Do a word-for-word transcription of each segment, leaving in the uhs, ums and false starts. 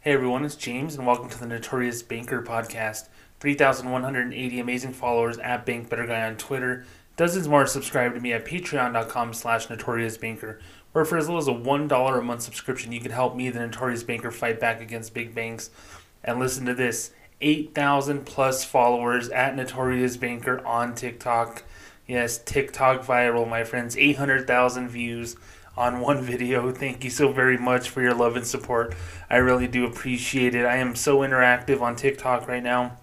Hey everyone, it's James, and welcome to the Notorious Banker podcast. three thousand one hundred eighty amazing followers at Bank Better Guy on Twitter. Dozens more subscribe to me at patreon.com slash notoriousbanker, where for as little as a one dollar a month subscription, you can help me, the Notorious Banker, fight back against big banks. And listen to this, eight thousand plus followers at Notorious Banker on TikTok. Yes, TikTok viral, my friends. eight hundred thousand views on one video. Thank you so very much for your love and support. I really do appreciate it. I am so interactive on TikTok right now.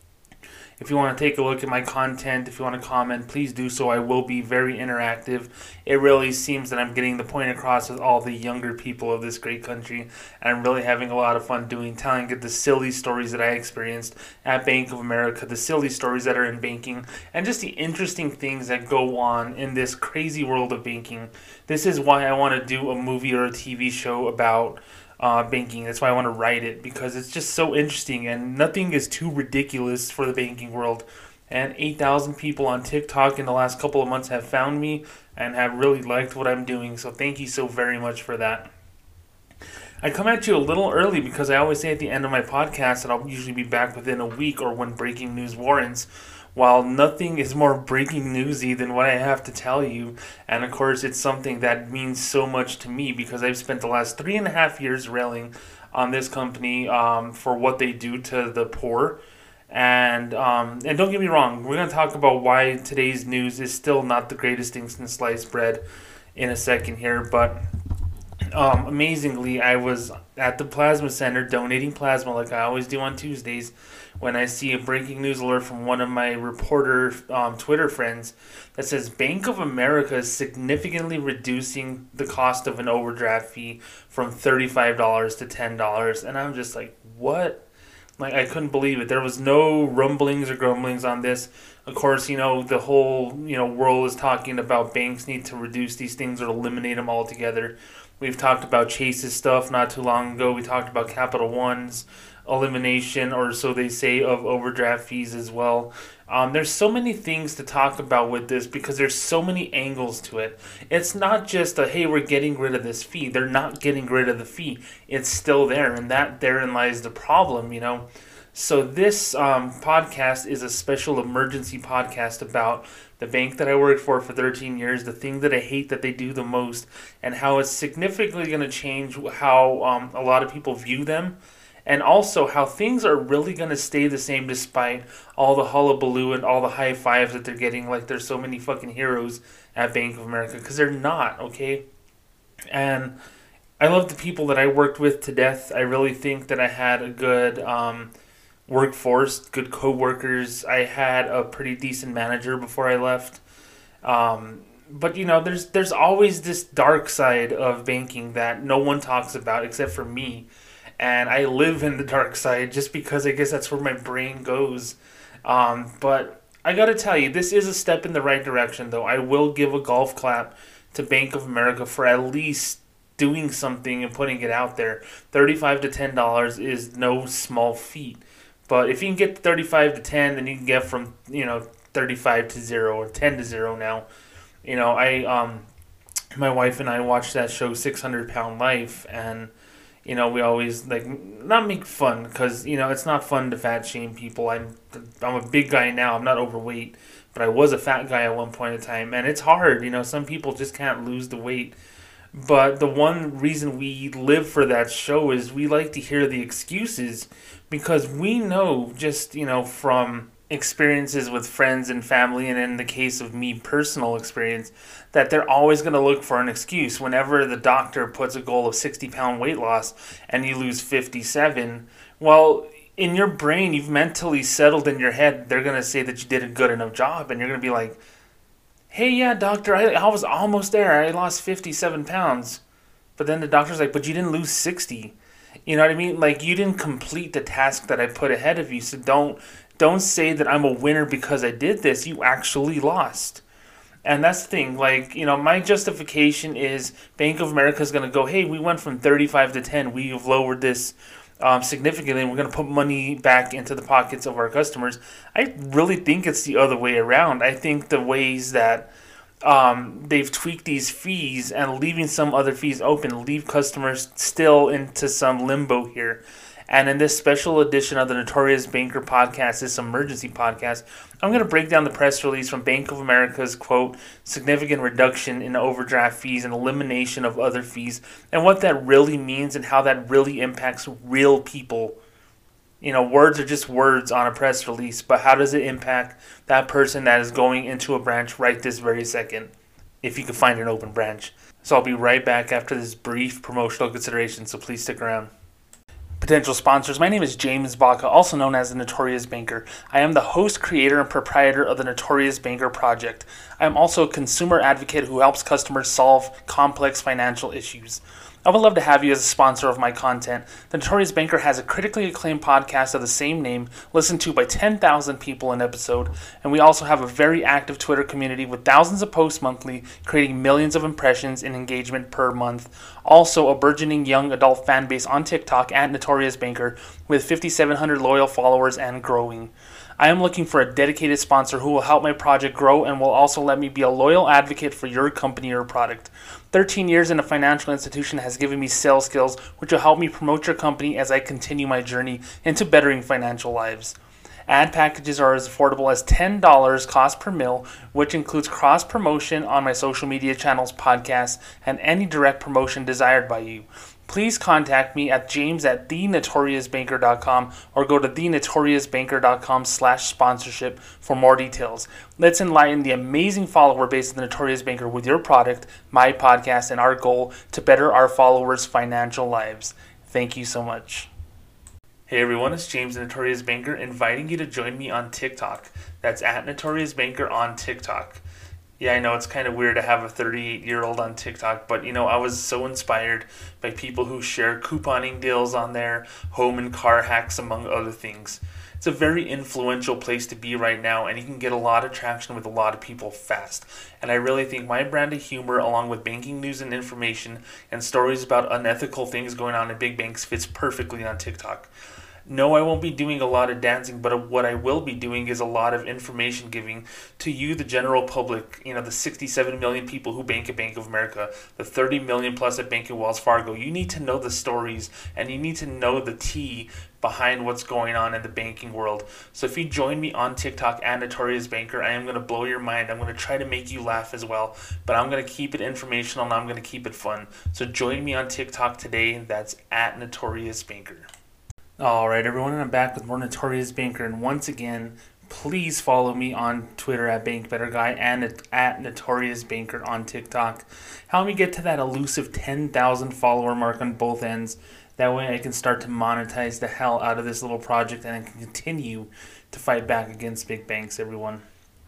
If you want to take a look at my content, if you want to comment, please do so. I will be very interactive. It really seems that I'm getting the point across with all the younger people of this great country, and I'm really having a lot of fun doing, telling the silly stories that I experienced at Bank of America, the silly stories that are in banking, and just the interesting things that go on in this crazy world of banking. This is why I want to do a movie or a T V show about Uh, banking. That's why I want to write it, because it's just so interesting and nothing is too ridiculous for the banking world. And eight thousand people on TikTok in the last couple of months have found me and have really liked what I'm doing. So thank you so very much for that. I come at you a little early because I always say at the end of my podcast that I'll usually be back within a week or when breaking news warrants. While nothing is more breaking newsy than what I have to tell you, and of course it's something that means so much to me because I've spent the last three and a half years railing on this company um, for what they do to the poor. And um, and don't get me wrong, we're going to talk about why today's news is still not the greatest thing since sliced bread in a second here, but um, amazingly, I was at the plasma center donating plasma like I always do on Tuesdays when I see a breaking news alert from one of my reporter um, Twitter friends that says Bank of America is significantly reducing the cost of an overdraft fee from thirty-five dollars to ten dollars. And I'm just like, what? Like, I couldn't believe it. There was no rumblings or grumblings on this. Of course, you know, the whole, you know, world is talking about banks need to reduce these things or eliminate them altogether. We've talked about Chase's stuff not too long ago. We talked about Capital One's elimination, or so they say, of overdraft fees as well. Um, there's so many things to talk about with this because there's so many angles to it. It's not just a, hey, we're getting rid of this fee. They're not getting rid of the fee. It's still there, and that therein lies the problem, you know. So this um, podcast is a special emergency podcast about the bank that I worked for for thirteen years, the thing that I hate that they do the most, and how it's significantly going to change how um, a lot of people view them, and also how things are really going to stay the same despite all the hullabaloo and all the high fives that they're getting, like there's so many fucking heroes at Bank of America, because they're not, okay? And I love the people that I worked with to death. I really think that I had a good um, workforce, good co-workers. I had a pretty decent manager before I left. Um, but, you know, there's there's always this dark side of banking that no one talks about except for me. And I live in the dark side just because I guess that's where my brain goes. Um, but I got to tell you, this is a step in the right direction, though. I will give a golf clap to Bank of America for at least doing something and putting it out there. thirty-five to ten dollars is no small feat. But if you can get thirty-five to ten, then you can get from, you know, thirty-five to zero or ten to zero now. You know, I um, my wife and I watched that show six hundred pound Life, and you know, we always, like, not make fun, because, you know, it's not fun to fat shame people. I'm, I'm a big guy now. I'm not overweight, but I was a fat guy at one point in time, and it's hard. You know, some people just can't lose the weight. But the one reason we live for that show is we like to hear the excuses, because we know just, you know, from experiences with friends and family, and in the case of me, personal experience, that they're always going to look for an excuse. Whenever the doctor puts a goal of sixty pound weight loss and you lose fifty-seven, well, in your brain, you've mentally settled in your head, they're going to say that you did a good enough job, and you're going to be like, hey, yeah, doctor, I, I was almost there. I lost fifty-seven pounds. But then the doctor's like, but you didn't lose sixty. You know what I mean? Like, you didn't complete the task that I put ahead of you, so don't Don't say that I'm a winner because I did this. You actually lost. And that's the thing. Like, you know, my justification is Bank of America is going to go, hey, we went from thirty-five to ten. We've lowered this um, significantly, and we're going to put money back into the pockets of our customers. I really think it's the other way around. I think the ways that um, they've tweaked these fees and leaving some other fees open leave customers still into some limbo here. And in this special edition of the Notorious Banker podcast, this emergency podcast, I'm going to break down the press release from Bank of America's, quote, significant reduction in overdraft fees and elimination of other fees, and what that really means and how that really impacts real people. You know, words are just words on a press release, but how does it impact that person that is going into a branch right this very second, if you can find an open branch? So I'll be right back after this brief promotional consideration, so please stick around. Potential sponsors. My name is James Baca, also known as the Notorious Banker. I am the host, creator, and proprietor of the Notorious Banker Project. I am also a consumer advocate who helps customers solve complex financial issues. I would love to have you as a sponsor of my content. The Notorious Banker has a critically acclaimed podcast of the same name, listened to by ten thousand people an episode, and we also have a very active Twitter community with thousands of posts monthly, creating millions of impressions and engagement per month. Also, a burgeoning young adult fan base on TikTok at Notorious Banker with five thousand seven hundred loyal followers and growing. I am looking for a dedicated sponsor who will help my project grow and will also let me be a loyal advocate for your company or product. thirteen years in a financial institution has given me sales skills which will help me promote your company as I continue my journey into bettering financial lives. Ad packages are as affordable as ten dollars cost per mil, which includes cross-promotion on my social media channels, podcasts, and any direct promotion desired by you. Please contact me at james at the notorious banker dot com or go to the notorious banker dot com slash sponsorship for more details. Let's enlighten the amazing follower base of the Notorious Banker with your product, my podcast, and our goal to better our followers' financial lives. Thank you so much. Hey everyone, it's James the Notorious Banker inviting you to join me on TikTok. That's at Notorious Banker on TikTok. Yeah, I know it's kind of weird to have a thirty-eight-year-old on TikTok, but, you know, I was so inspired by people who share couponing deals on there, home and car hacks, among other things. It's a very influential place to be right now, and you can get a lot of traction with a lot of people fast. And I really think my brand of humor, along with banking news and information and stories about unethical things going on in big banks, fits perfectly on TikTok. No, I won't be doing a lot of dancing, but what I will be doing is a lot of information giving to you, the general public, you know, the sixty-seven million people who bank at Bank of America, the thirty million plus at Bank of Wells Fargo. You need to know the stories, and you need to know the tea behind what's going on in the banking world. So if you join me on TikTok at Notorious Banker, I am going to blow your mind. I'm going to try to make you laugh as well, but I'm going to keep it informational and I'm going to keep it fun. So join me on TikTok today. That's at Notorious Banker. Alright everyone, and I'm back with more Notorious Banker, and once again, please follow me on Twitter at BankBetterGuy and at Notorious Banker on TikTok. Help me get to that elusive ten thousand follower mark on both ends. That way I can start to monetize the hell out of this little project and I can continue to fight back against big banks, everyone.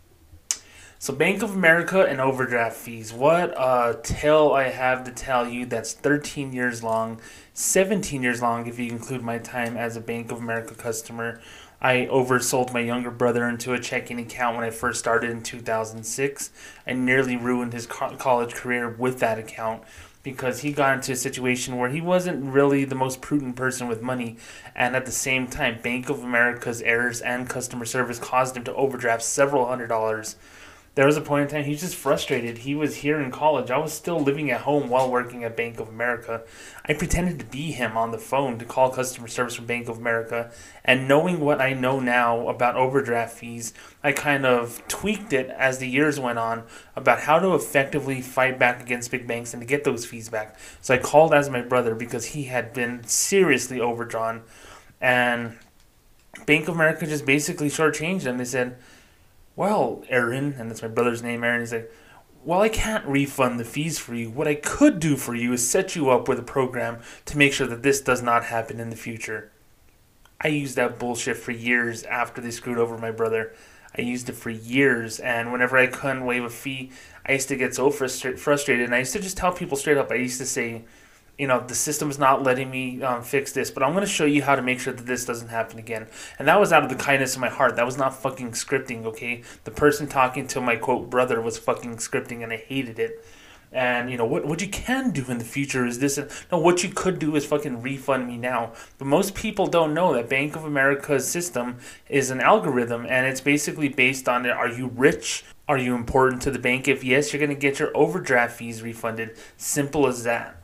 So Bank of America and overdraft fees. What a tale I have to tell you that's thirteen years long, seventeen years long if you include my time as a Bank of America customer. I oversold my younger brother into a checking account when I first started in two thousand six. I nearly ruined his co- college career with that account because he got into a situation where he wasn't really the most prudent person with money, and at the same time, Bank of America's errors and customer service caused him to overdraft several hundred dollars. There was a point in time he was just frustrated. He was here in college. I was still living at home while working at Bank of America. I pretended to be him on the phone to call customer service from Bank of America. And knowing what I know now about overdraft fees, I kind of tweaked it as the years went on about how to effectively fight back against big banks and to get those fees back. So I called as my brother because he had been seriously overdrawn. And Bank of America just basically shortchanged him. They said, well, Aaron, and that's my brother's name, Aaron, he's like, well, I can't refund the fees for you. What I could do for you is set you up with a program to make sure that this does not happen in the future. I used that bullshit for years after they screwed over my brother. I used it for years, and whenever I couldn't waive a fee, I used to get so frustra- frustrated, and I used to just tell people straight up, I used to say, you know, the system's not letting me um, fix this, but I'm going to show you how to make sure that this doesn't happen again. And that was out of the kindness of my heart. That was not fucking scripting, okay? The person talking to my, quote, brother was fucking scripting, and I hated it. And, you know, what what you can do in the future is this. No, what you could do is fucking refund me now. But most people don't know that Bank of America's system is an algorithm, and it's basically based on, are you rich? Are you important to the bank? If yes, you're going to get your overdraft fees refunded. Simple as that.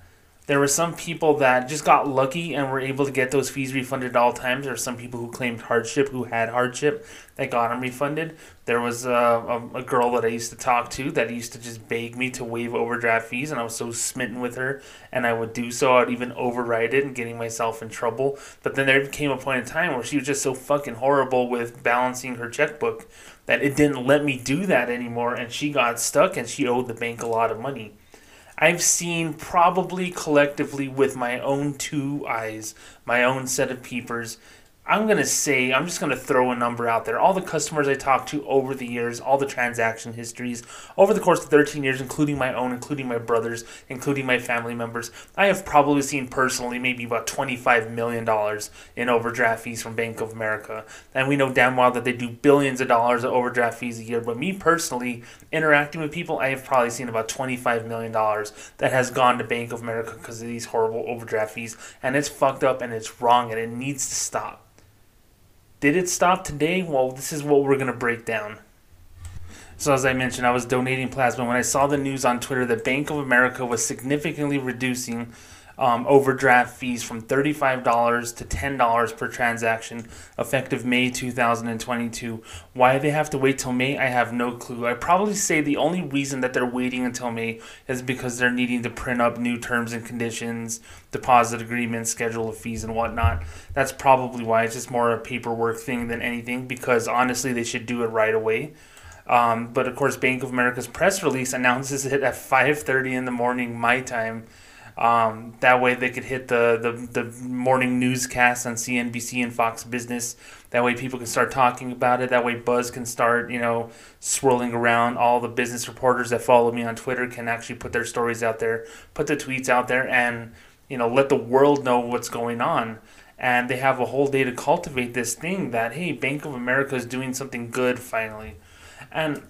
There were some people that just got lucky and were able to get those fees refunded at all times. There were some people who claimed hardship, who had hardship, that got them refunded. There was a, a, a girl that I used to talk to that used to just beg me to waive overdraft fees, and I was so smitten with her, and I would do so. I'd even override it and getting myself in trouble. But then there came a point in time where she was just so fucking horrible with balancing her checkbook that it didn't let me do that anymore, and she got stuck, and she owed the bank a lot of money. I've seen probably collectively with my own two eyes, my own set of peepers, I'm going to say, I'm just going to throw a number out there. All the customers I talked to over the years, all the transaction histories, over the course of thirteen years, including my own, including my brothers, including my family members, I have probably seen personally maybe about twenty-five million dollars in overdraft fees from Bank of America. And we know damn well that they do billions of dollars of overdraft fees a year. But me personally, interacting with people, I have probably seen about twenty-five million dollars that has gone to Bank of America because of these horrible overdraft fees. And it's fucked up and it's wrong and it needs to stop. Did it stop today? Well, this is what we're going to break down. So as I mentioned, I was donating plasma when I saw the news on Twitter that Bank of America was significantly reducing um, overdraft fees from thirty-five dollars to ten dollars per transaction effective May two thousand twenty-two. Why they have to wait till May, I have no clue. I probably say the only reason that they're waiting until May is because they're needing to print up new terms and conditions, deposit agreements, schedule of fees, and whatnot. That's probably why. It's just more a paperwork thing than anything, because honestly they should do it right away. Um, but of course, Bank of America's press release announces it at five thirty in the morning my time. Um, that way they could hit the, the, the morning newscast on C N B C and Fox Business. That way people can start talking about it. That way buzz can start, you know, swirling around. All the business reporters that follow me on Twitter can actually put their stories out there, put the tweets out there, and, you know, let the world know what's going on. And they have a whole day to cultivate this thing that, hey, Bank of America is doing something good finally. And,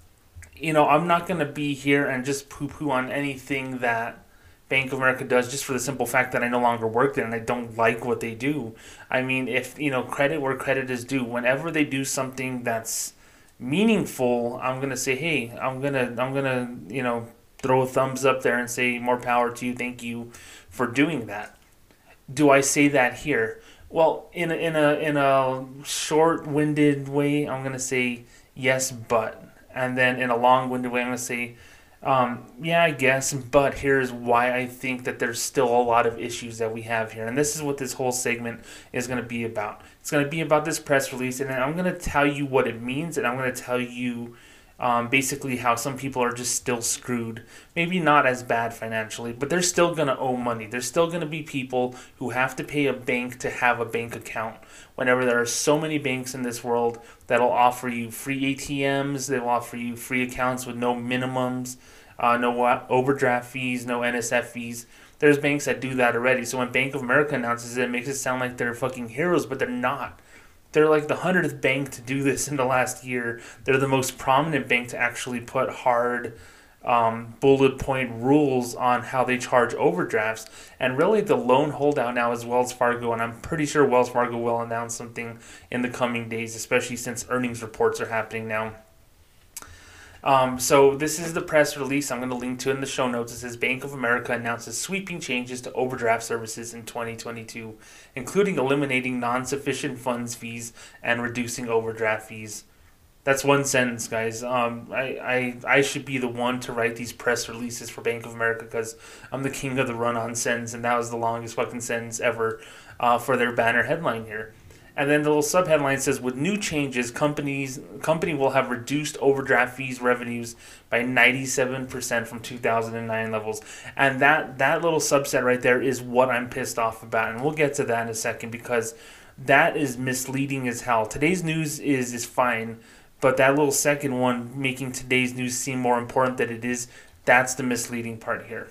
you know, I'm not going to be here and just poo-poo on anything that Bank of America does just for the simple fact that I no longer work there and I don't like what they do. I mean, if, you know, credit where credit is due, whenever they do something that's meaningful, I'm going to say, hey, I'm going to, I'm going to, you know, throw a thumbs up there and say more power to you. Thank you for doing that. Do I say that here? Well, in a, in a, in a short-winded way, I'm going to say yes, but. And then in a long-winded way, I'm going to say, Um, yeah, I guess, but here's why I think that there's still a lot of issues that we have here. And this is what this whole segment is going to be about. It's going to be about this press release, and I'm going to tell you what it means, and I'm going to tell you um, basically how some people are just still screwed. Maybe not as bad financially, but they're still going to owe money. There's still going to be people who have to pay a bank to have a bank account. Whenever there are so many banks in this world that'll offer you free A T Ms, they'll offer you free accounts with no minimums, uh, no overdraft fees, no N S F fees. There's banks that do that already. So when Bank of America announces it, it makes it sound like they're fucking heroes, but they're not. They're like the hundredth bank to do this in the last year. They're the most prominent bank to actually put hard um, bullet point rules on how they charge overdrafts. And really the lone holdout now is Wells Fargo, and I'm pretty sure Wells Fargo will announce something in the coming days, especially since earnings reports are happening now. Um, so this is the press release. I'm going to link to it in the show notes. It says Bank of America announces sweeping changes to overdraft services in twenty twenty-two, including eliminating non-sufficient funds fees and reducing overdraft fees. That's one sentence, guys. Um, I, I, I should be the one to write these press releases for Bank of America because I'm the king of the run-on sentence, and that was the longest fucking sentence ever uh, for their banner headline here. And then the little subheadline says, with new changes, companies company will have reduced overdraft fees revenues by ninety-seven percent from two thousand nine levels. And that, that little subset right there is what I'm pissed off about. And we'll get to that in a second because that is misleading as hell. Today's news is, is fine, but that little second one making today's news seem more important than it is, that's the misleading part here.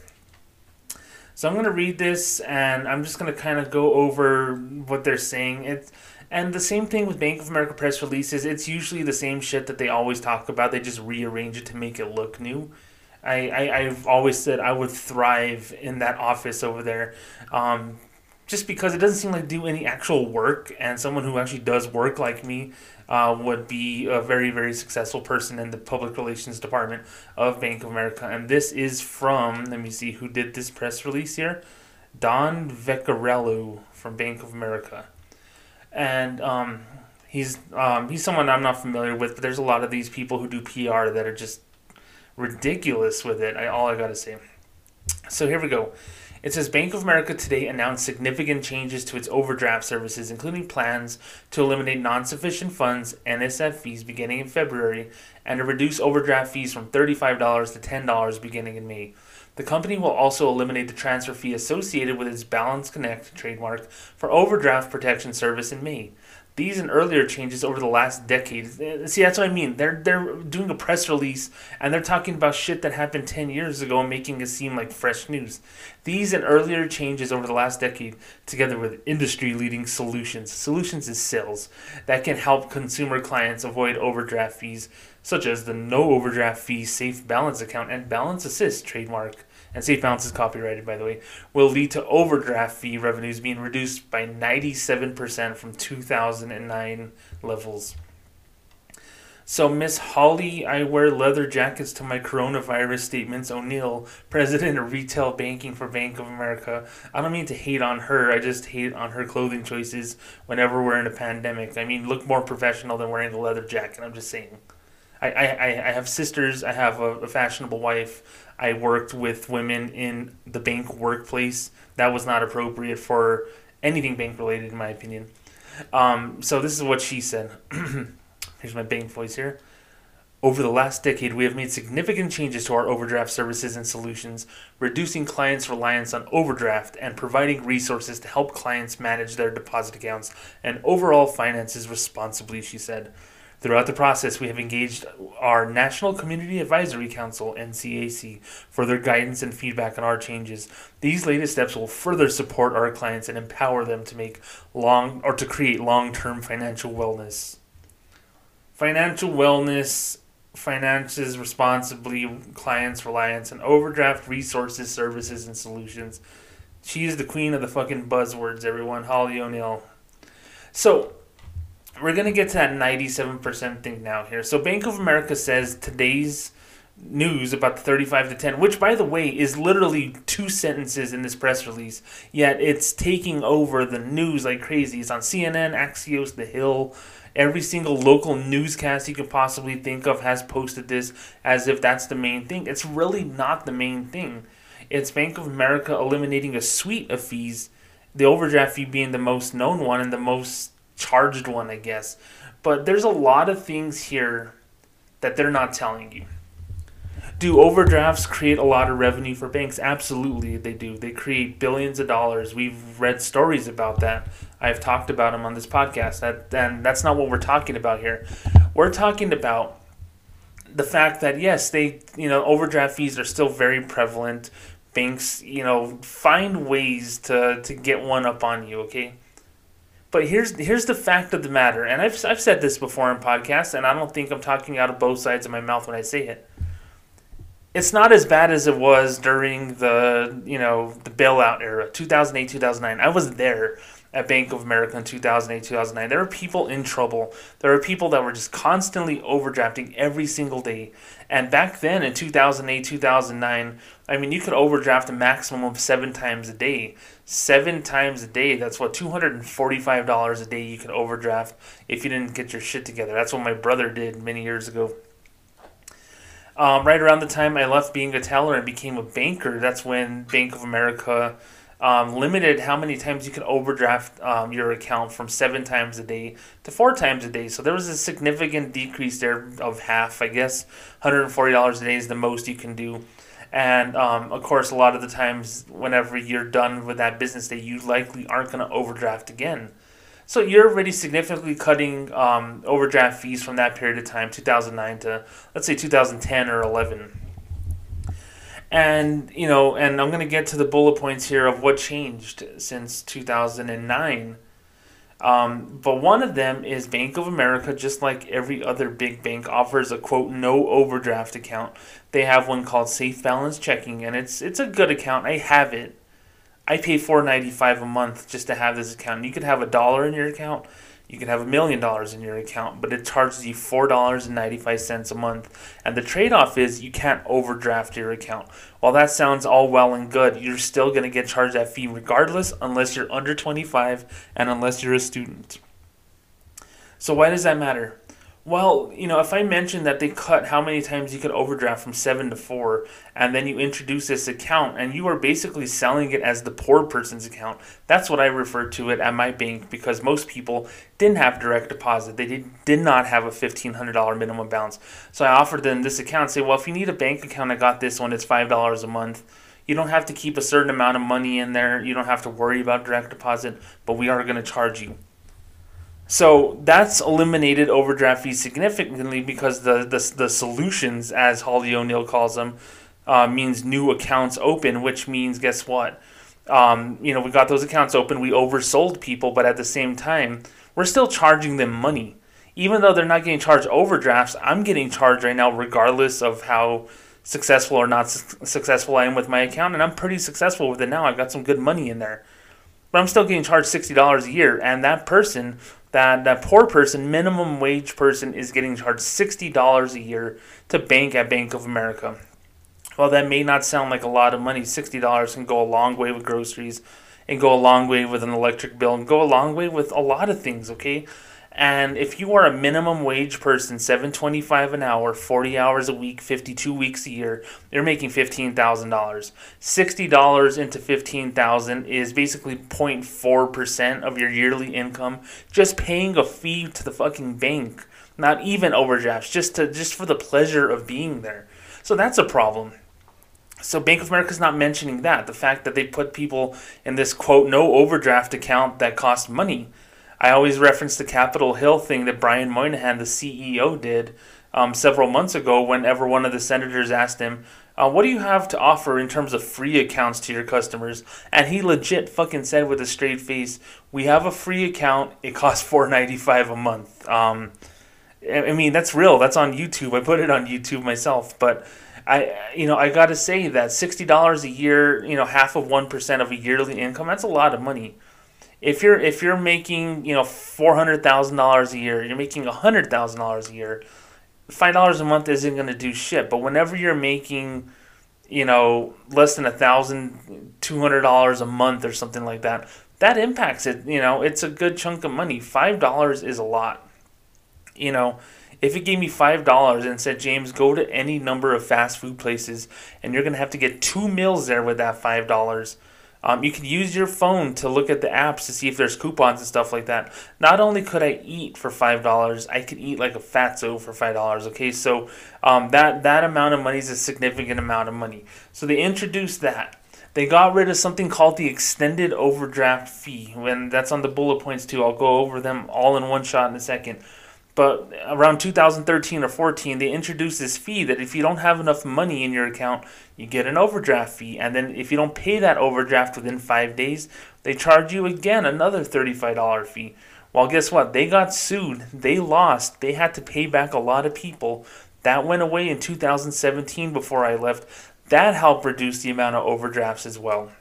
So I'm going to read this, and I'm just going to kind of go over what they're saying. It's, and the same thing with Bank of America press releases. It's usually the same shit that they always talk about. They just rearrange it to make it look new. I, I, I've always said I would thrive in that office over there. Um, just because it doesn't seem like do any actual work, and someone who actually does work like me uh, would be a very, very successful person in the public relations department of Bank of America. And this is from, let me see who did this press release here. Don Vecchiarello from Bank of America. And um, he's um, he's someone I'm not familiar with, but there's a lot of these people who do P R that are just ridiculous with it. I, all I gotta say. So here we go. It says Bank of America today announced significant changes to its overdraft services, including plans to eliminate non-sufficient funds (N S F) fees beginning in February and to reduce overdraft fees from thirty-five dollars to ten dollars beginning in May. The company will also eliminate the transfer fee associated with its Balance Connect trademark for overdraft protection service in May. These and earlier changes over the last decade. See, that's what I mean. They're they're doing a press release and they're talking about shit that happened ten years ago and making it seem like fresh news. These and earlier changes over the last decade, together with industry-leading solutions. Solutions is sales that can help consumer clients avoid overdraft fees, such as the no overdraft fee Safe Balance account and Balance Assist trademark. And Safe Balance is copyrighted, by the way, will lead to overdraft fee revenues being reduced by ninety-seven percent from two thousand nine levels. So, Miss Holly, I wear leather jackets to my coronavirus statements. O'Neill, president of retail banking for Bank of America. I don't mean to hate on her. I just hate on her clothing choices whenever we're in a pandemic. I mean, look more professional than wearing a leather jacket. I'm just saying. I, I, I have sisters. I have a, a fashionable wife. I worked with women in the bank workplace. That was not appropriate for anything bank related, in my opinion. Um, so this is what she said. Here's my bank voice here. Over the last decade, we have made significant changes to our overdraft services and solutions, reducing clients' reliance on overdraft and providing resources to help clients manage their deposit accounts and overall finances responsibly, she said. Throughout the process, we have engaged our National Community Advisory Council, N C A C, for their guidance and feedback on our changes. These latest steps will further support our clients and empower them to make long or to create long-term financial wellness. Financial wellness, finances responsibly, clients' reliance, and overdraft resources, services, and solutions. She is the queen of the fucking buzzwords, everyone. Holly O'Neill. So, we're going to get to that ninety-seven percent thing now here. So Bank of America says today's news about the thirty-five to ten, which, by the way, is literally two sentences in this press release, yet it's taking over the news like crazy. It's on C N N, Axios, The Hill. Every single local newscast you could possibly think of has posted this as if that's the main thing. It's really not the main thing. It's Bank of America eliminating a suite of fees, the overdraft fee being the most known one and the most charged one, I guess. But there's a lot of things here that they're not telling you. Do overdrafts create a lot of revenue for banks? Absolutely, they do. They create billions of dollars. We've read stories about that. I've talked about them on this podcast. That, and that's not what we're talking about here. We're talking about the fact that, yes, they, you know, overdraft fees are still very prevalent. Banks, you know, find ways to, to get one up on you, okay? But here's here's the fact of the matter, and I've I've said this before in podcasts, and I don't think I'm talking out of both sides of my mouth when I say it. It's not as bad as it was during the, you know, the bailout era, two thousand eight, two thousand nine. I was there at Bank of America in two thousand eight, two thousand nine. There were people in trouble. There were people that were just constantly overdrafting every single day. And back then in two thousand eight, two thousand nine, I mean, you could overdraft a maximum of seven times a day. Seven times a day, that's what, two hundred forty-five dollars a day you could overdraft if you didn't get your shit together. That's what my brother did many years ago. Um, right around the time I left being a teller and became a banker, that's when Bank of America um, limited how many times you could overdraft um, your account from seven times a day to four times a day. So there was a significant decrease there of half, I guess. one hundred forty dollars a day is the most you can do. And, um, of course, a lot of the times whenever you're done with that business day, you likely aren't going to overdraft again. So you're already significantly cutting um, overdraft fees from that period of time, two thousand nine to, let's say, two thousand ten or eleven. And, you know, and I'm going to get to the bullet points here of what changed since two thousand nine. Um, but one of them is Bank of America, just like every other big bank, offers a, quote, no overdraft account. They have one called Safe Balance Checking, and it's it's a good account. I have it. I pay four dollars and ninety-five cents a month just to have this account. You could have a dollar in your account. You can have a million dollars in your account, but it charges you four dollars and ninety-five cents a month. And the trade-off is you can't overdraft your account. While that sounds all well and good, you're still going to get charged that fee regardless, unless you're under twenty-five and unless you're a student. So why does that matter? Well, you know, if I mentioned that they cut how many times you could overdraft from seven to four, and then you introduce this account, and you are basically selling it as the poor person's account, that's what I refer to it at my bank, because most people didn't have direct deposit. They did, did not have a fifteen hundred dollars minimum balance. So I offered them this account and say, well, if you need a bank account, I got this one. It's five dollars a month. You don't have to keep a certain amount of money in there. You don't have to worry about direct deposit, but we are going to charge you. So that's eliminated overdraft fees significantly, because the, the, the solutions, as Holly O'Neill calls them, uh, means new accounts open, which means, guess what? Um, you know, we got those accounts open, we oversold people, but at the same time, we're still charging them money. Even though they're not getting charged overdrafts, I'm getting charged right now regardless of how successful or not su- successful I am with my account, and I'm pretty successful with it now. I've got some good money in there. But I'm still getting charged sixty dollars a year, and that person... That that poor person, minimum wage person, is getting charged sixty dollars a year to bank at Bank of America. While that may not sound like a lot of money, sixty dollars can go a long way with groceries, and go a long way with an electric bill, and go a long way with a lot of things, okay? And if you are a minimum wage person, seven twenty-five an hour, forty hours a week, fifty-two weeks a year, you're making fifteen thousand dollars. sixty dollars into fifteen thousand dollars is basically zero point four percent of your yearly income, just paying a fee to the fucking bank. Not even overdrafts, just to just for the pleasure of being there. So that's a problem. So Bank of America is not mentioning that, the fact that they put people in this, quote, no overdraft account that costs money. I always reference the Capitol Hill thing that Brian Moynihan, the C E O, did um, several months ago whenever one of the senators asked him, uh, what do you have to offer in terms of free accounts to your customers? And he legit fucking said with a straight face, we have a free account, it costs four dollars and ninety-five cents a month. Um, I mean, that's real. That's on YouTube. I put it on YouTube myself. But, I, you know, I got to say that sixty dollars a year, you know, half of one percent of a yearly income, that's a lot of money. If you're if you're making, you know, four hundred thousand dollars a year, you're making one hundred thousand dollars a year, five dollars a month isn't going to do shit. But whenever you're making, you know, less than one thousand two hundred dollars a month or something like that, that impacts it. You know, it's a good chunk of money. five dollars is a lot. You know, if it gave me five dollars and said, James, go to any number of fast food places and you're going to have to get two meals there with that five dollars. Um, you can use your phone to look at the apps to see if there's coupons and stuff like that. Not only could I eat for five dollars, I could eat like a fatso for five dollars. Okay, so um, that, that amount of money is a significant amount of money. So they introduced that. They got rid of something called the extended overdraft fee. When that's on the bullet points too. I'll go over them all in one shot in a second. But around two thousand thirteen or fourteen, they introduced this fee that if you don't have enough money in your account, you get an overdraft fee. And then if you don't pay that overdraft within five days, they charge you again another thirty-five dollars fee. Well, guess what? They got sued. They lost. They had to pay back a lot of people. That went away in two thousand seventeen before I left. That helped reduce the amount of overdrafts as well.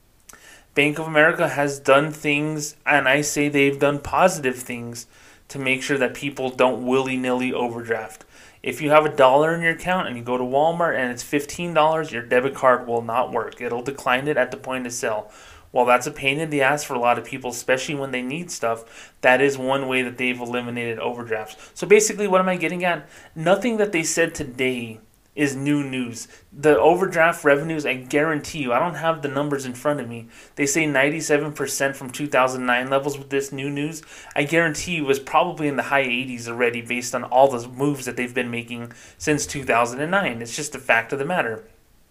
Bank of America has done things, and I say they've done positive things, to make sure that people don't willy-nilly overdraft. If you have a dollar in your account and you go to Walmart and it's fifteen dollars, your debit card will not work. It'll decline it at the point of sale. While that's a pain in the ass for a lot of people, especially when they need stuff, that is one way that they've eliminated overdrafts. So basically, what am I getting at? Nothing that they said today is new news. The overdraft revenues, I guarantee you, I don't have the numbers in front of me. They say ninety-seven percent from two thousand nine levels with this new news. I guarantee you it was probably in the high eighties already based on all the moves that they've been making since two thousand nine. It's just a fact of the matter.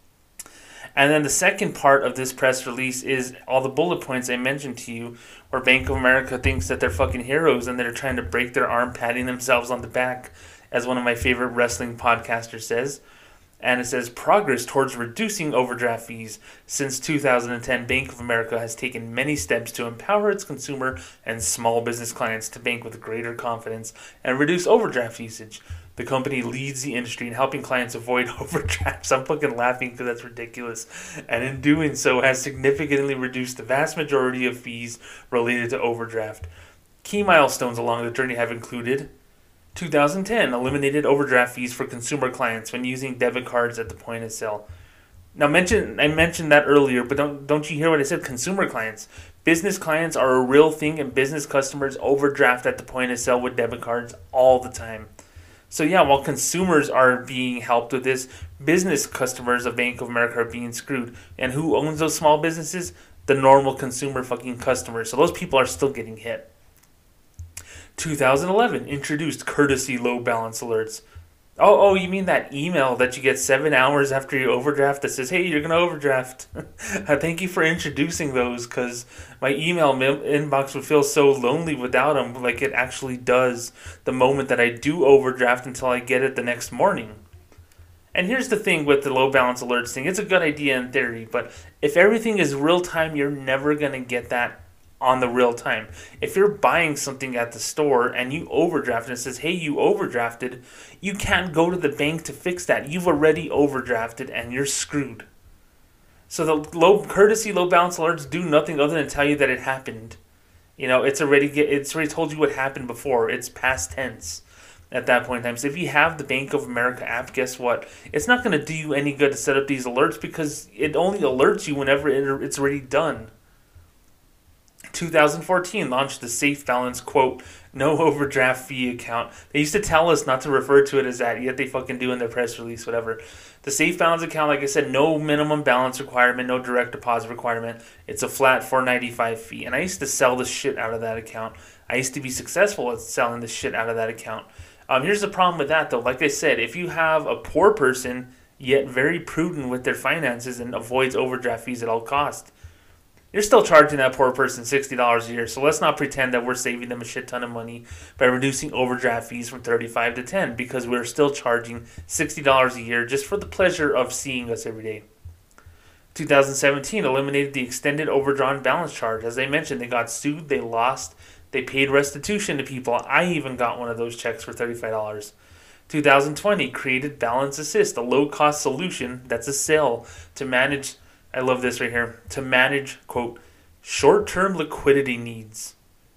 And then the second part of this press release is all the bullet points I mentioned to you, where Bank of America thinks that they're fucking heroes and they're trying to break their arm, patting themselves on the back, as one of my favorite wrestling podcasters says. And it says, progress towards reducing overdraft fees. Since two thousand ten, Bank of America has taken many steps to empower its consumer and small business clients to bank with greater confidence and reduce overdraft usage. The company leads the industry in helping clients avoid overdrafts. I'm fucking laughing because that's ridiculous. And in doing so, has significantly reduced the vast majority of fees related to overdraft. Key milestones along the journey have included two thousand ten, eliminated overdraft fees for consumer clients when using debit cards at the point of sale. Now, mention I mentioned that earlier, but don't don't you hear what I said? Consumer clients, business clients are a real thing, and business customers overdraft at the point of sale with debit cards all the time. So yeah, while consumers are being helped with this, business customers of Bank of America are being screwed. And who owns those small businesses? The normal consumer fucking customers. So those people are still getting hit. two thousand eleven introduced courtesy low balance alerts. Oh, oh, you mean that email that you get seven hours after you overdraft that says, hey, you're going to overdraft. Thank you for introducing those, because my email inbox would feel so lonely without them, like it actually does the moment that I do overdraft until I get it the next morning. And here's the thing with the low balance alerts thing. It's a good idea in theory, but if everything is real time, you're never going to get that on the real time. If you're buying something at the store and you overdraft and it says, hey, you overdrafted, you can't go to the bank to fix that. You've already overdrafted and you're screwed. So the low courtesy low balance alerts do nothing other than tell you that it happened. You know, it's already it's already told you what happened before. It's past tense at that point in time. So if you have the Bank of America app, guess what? It's not going to do you any good to set up these alerts, because it only alerts you whenever it, it's already done. two thousand fourteen launched the Safe Balance, quote, no overdraft fee account. They used to tell us not to refer to it as that, yet they fucking do in their press release, whatever. The Safe Balance account, like I said, no minimum balance requirement, no direct deposit requirement. It's a flat four ninety-five fee. And I used to sell the shit out of that account. I used to be successful at selling the shit out of that account. Um, here's the problem with that, though. Like I said, if you have a poor person, yet very prudent with their finances and avoids overdraft fees at all costs, you're still charging that poor person sixty dollars a year. So let's not pretend that we're saving them a shit ton of money by reducing overdraft fees from thirty-five to ten, because we're still charging sixty dollars a year just for the pleasure of seeing us every day. two thousand seventeen eliminated the extended overdrawn balance charge. As I mentioned, they got sued, they lost, they paid restitution to people. I even got one of those checks for thirty-five dollars. two thousand twenty created Balance Assist, a low-cost solution that's a sale to manage, I love this right here, to manage, quote, short-term liquidity needs.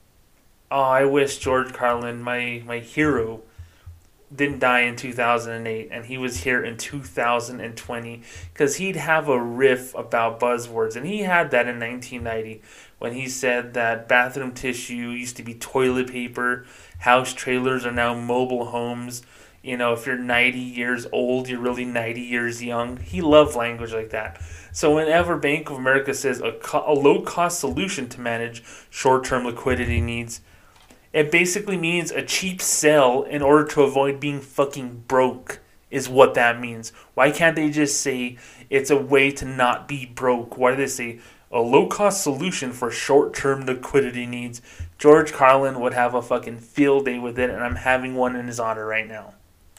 Oh, I wish George Carlin, my, my hero, didn't die in two thousand eight and he was here in two thousand twenty, because he'd have a riff about buzzwords. And he had that in nineteen ninety when he said that bathroom tissue used to be toilet paper, house trailers are now mobile homes. You know, if you're ninety years old, you're really ninety years young. He loved language like that. So whenever Bank of America says a, co- a low-cost solution to manage short-term liquidity needs, it basically means a cheap sell in order to avoid being fucking broke, is what that means. Why can't they just say it's a way to not be broke? Why do they say a low-cost solution for short-term liquidity needs? George Carlin would have a fucking field day with it, and I'm having one in his honor right now.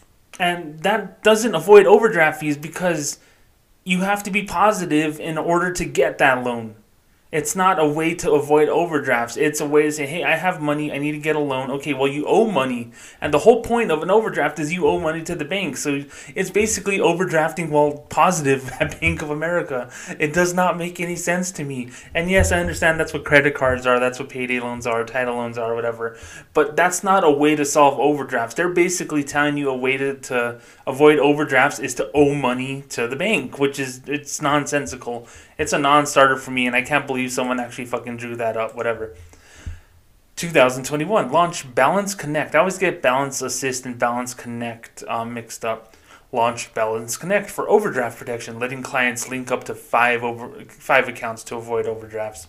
And that doesn't avoid overdraft fees, because you have to be positive in order to get that loan. It's not a way to avoid overdrafts. It's a way to say, hey, I have money, I need to get a loan. Okay, well, you owe money. And the whole point of an overdraft is you owe money to the bank. So it's basically overdrafting while positive at Bank of America. It does not make any sense to me. And yes, I understand that's what credit cards are, that's what payday loans are, title loans are, whatever. But that's not a way to solve overdrafts. They're basically telling you a way to, to avoid overdrafts is to owe money to the bank, which is, it's nonsensical. It's a non-starter for me, and I can't believe someone actually fucking drew that up, whatever. two thousand twenty-one, launch Balance Connect. I always get Balance Assist and Balance Connect um, mixed up. Launch Balance Connect for overdraft protection, letting clients link up to five over five accounts to avoid overdrafts.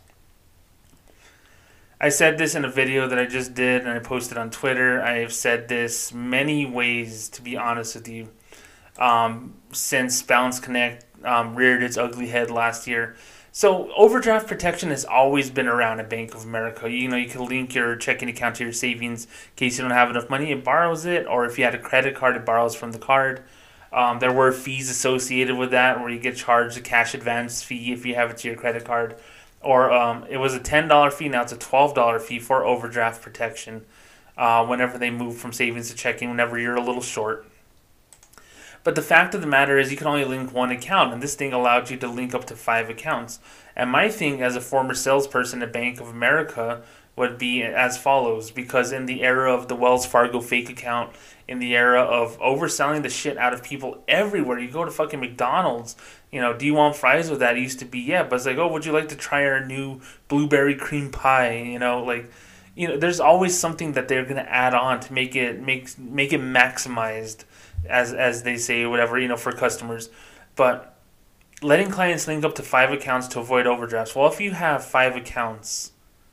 I said this in a video that I just did, and I posted on Twitter. I have said this many ways, to be honest with you, um, since Balance Connect um, reared its ugly head last year. So overdraft protection has always been around at Bank of America. You know, you can link your checking account to your savings in case you don't have enough money. It borrows it, or if you had a credit card, it borrows from the card. Um, there were fees associated with that, where you get charged a cash advance fee if you have it to your credit card. Or um, it was a ten dollars fee, now it's a twelve dollars fee for overdraft protection uh, whenever they move from savings to checking, whenever you're a little short. But the fact of the matter is you can only link one account, and this thing allowed you to link up to five accounts. And my thing as a former salesperson at Bank of America would be as follows, because in the era of the Wells Fargo fake account, in the era of overselling the shit out of people everywhere, you go to fucking McDonald's, you know, do you want fries with that? It used to be, yeah, but it's like, oh, would you like to try our new blueberry cream pie? You know, like, you know, there's always something that they're gonna add on to make it make make it maximized, as as they say, whatever, you know, for customers. But letting clients link up to five accounts to avoid overdrafts. Well, if you have five accounts